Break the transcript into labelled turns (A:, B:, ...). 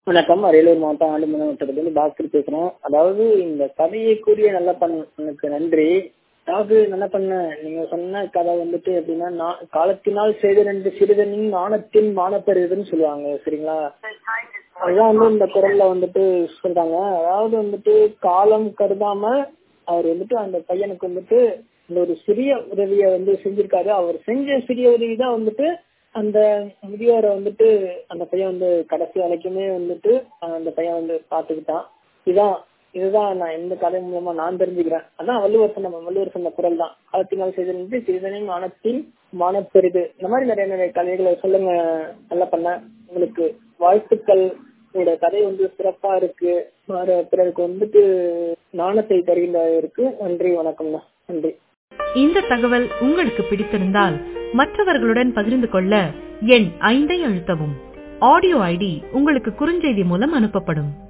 A: வணக்கம். அரியலூர் மாவட்டம் ஆண்டிமலை மாவட்டத்திலிருந்து பாஸ்கர் பேசுறேன். அதாவது இந்த கதையை கூறிய நல்ல பண்ணனுக்கு நன்றி. அதாவது நல்ல பண்ண நீங்க சொன்ன கதை வந்துட்டு எப்படின்னா, காலத்தினால் செய்த சிறிதனின் நாணத்தின் மானப்பெறுதுன்னு சொல்லுவாங்க. சரிங்களா? அதுதான் வந்து இந்த குரல்ல வந்துட்டு சொல்றாங்க. அதாவது வந்துட்டு காலம் கருதாம அவர் வந்துட்டு அந்த பையனுக்கு வந்துட்டு இந்த ஒரு சிறிய உதவியை வந்து செஞ்சிருக்காரு. அவர் செஞ்ச சிறிய உதவி தான் வந்துட்டு அந்த முதியோரை வந்துட்டு அந்த பையன் வந்து கடைசி வரைக்குமே வந்துட்டு அந்த பையன் வந்து பாத்துக்கிட்டான். இதுதான் நான் இந்த கதை மூலமா நான் தெரிஞ்சுக்கிறேன். அதான் வள்ளுவர் சொன்ன குரல் தான். காலத்தினால் செய்தது சிறிதனின் மானத்தின் மானப்பெரிது. இந்த மாதிரி நிறைய கதைகளை சொல்லுங்க. நல்லா பண்ண உங்களுக்கு வாழ்த்துக்கள். உங்களோட கதை வந்து சிறப்பா இருக்கு. பிறருக்கு வந்துட்டு நாணத்தை தருகின்ற இருக்கு. நன்றி, வணக்கம்ண்ணா. நன்றி.
B: இந்த தகவல் உங்களுக்கு பிடித்திருந்தால் மற்றவர்களுடன் பகிர்ந்து கொள்ள எண் 5 அழுத்தவும். ஆடியோ ஐடி உங்களுக்கு குறுஞ்செய்தி மூலம் அனுப்பப்படும்.